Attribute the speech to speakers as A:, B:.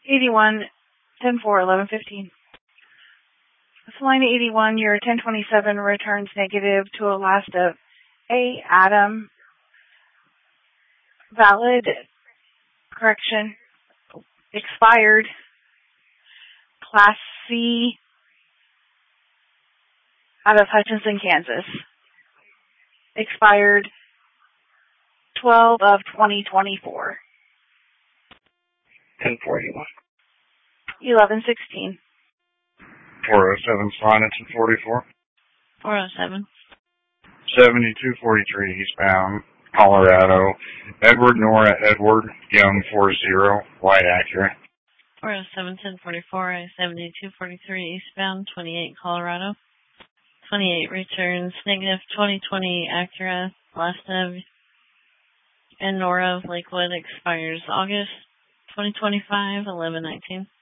A: 81, 10-4, 11-15. Salina 81, your 1027 returns negative to a last of A. Adam. Valid. Correction. Expired. Class C. Out of Hutchinson, Kansas. Expired 12 of 2024.
B: 1041.
A: 11-16.
B: 407 Salina 1044.
C: 407.
B: 7243 eastbound, Colorado. Edward Nora Edward, Young 40, white Acura.
C: 407 1044, 7243 eastbound, 28 Colorado. 28 returns negative 2020 Acura, last of and Nora of Lakewood expires August 2025, 11-19.